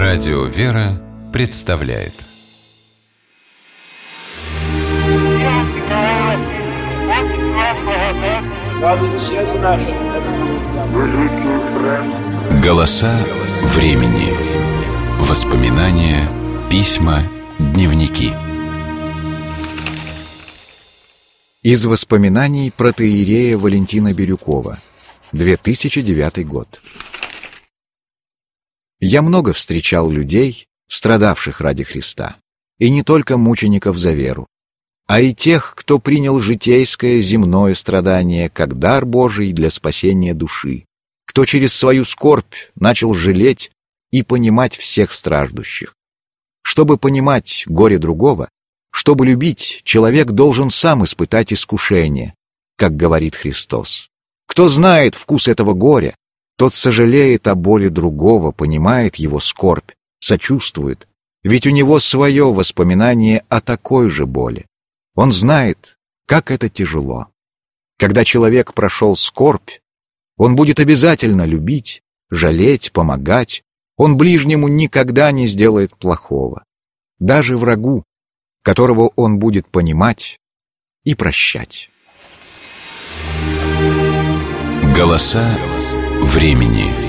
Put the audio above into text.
Радио «Вера» представляет. Голоса времени. Воспоминания, письма, дневники. Из воспоминаний протоиерея Валентина Бирюкова, 2009 год. Я много встречал людей, страдавших ради Христа, и не только мучеников за веру, а и тех, кто принял житейское земное страдание как дар Божий для спасения души, кто через свою скорбь начал жалеть и понимать всех страждущих. Чтобы понимать горе другого, чтобы любить, человек должен сам испытать искушение, как говорит Христос. Кто знает вкус этого горя, тот сожалеет о боли другого, понимает его скорбь, сочувствует, ведь у него свое воспоминание о такой же боли. Он знает, как это тяжело. Когда человек прошел скорбь, он будет обязательно любить, жалеть, помогать. Он ближнему никогда не сделает плохого. Даже врагу, которого он будет понимать и прощать. Голоса времени.